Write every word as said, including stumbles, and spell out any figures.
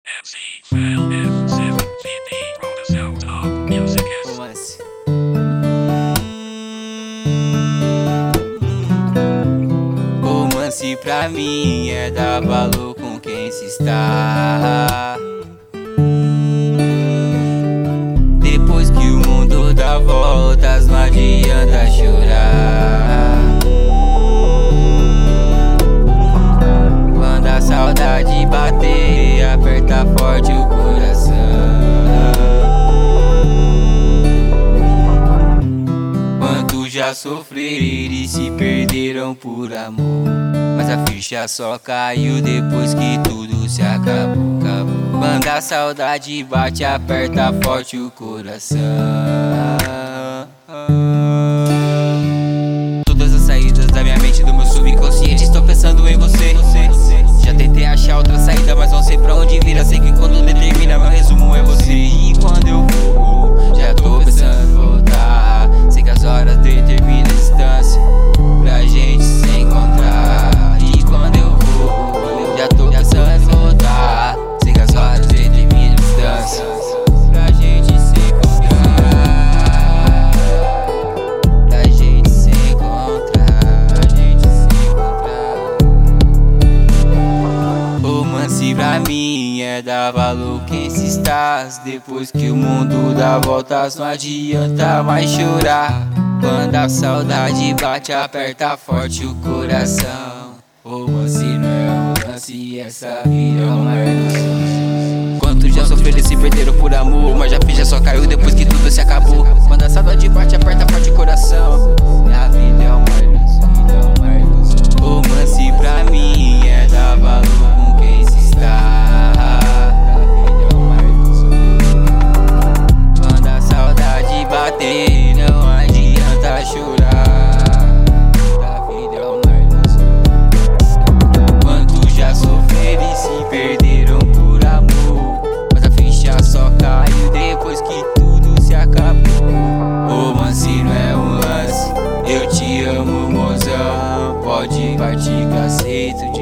M C Fail F seven C D Produção Top Music. Romance. Romance pra mim é dar valor com quem se está. Depois que o mundo dá voltas, não adianta chorar. Quando a saudade bater, aperta forte o coração. Quantos já sofreram e se perderam por amor, mas a ficha só caiu depois que tudo se acabou, acabou. Quando a saudade bate, aperta forte o coração. Todas as saídas da minha mente, do meu subconsciente, estou pensando em você. Já tentei achar outra saída, mas não sei pra onde vira. Sei que quando determina, meu resumo é você. E quando eu vou, já tô pensando em voltar. Sei que as horas determinam a distância pra gente se encontrar. E quando eu vou, já tô pensando em voltar. Sei que as horas determinam a distância pra gente se encontrar. Pra gente se encontrar. Pra gente se encontrar. Romance pra mim é dar valor quem se estás. Depois que o mundo dá voltas, não adianta mais chorar. Quando a saudade bate, aperta forte o coração. Romance não é romance, essa vida é uma ilusão. Quantos já sofreram e se perderam por amor, mas já ficha só caiu depois que tudo se acabou. Quando a saudade bate, aperta forte o coração. Minha vida é uma ilusão, vida é uma ilusão. Romance pra mim é dar valor com quem se está. Minha vida é uma ilusão. Quando a saudade bater, não adianta chorar. A vida é uma ilusão. Quantos já sofreram e se perderam por amor, mas a ficha só caiu depois que tudo se acabou. Romance não é um lance, eu te amo, mozão. Pode partir que aceito.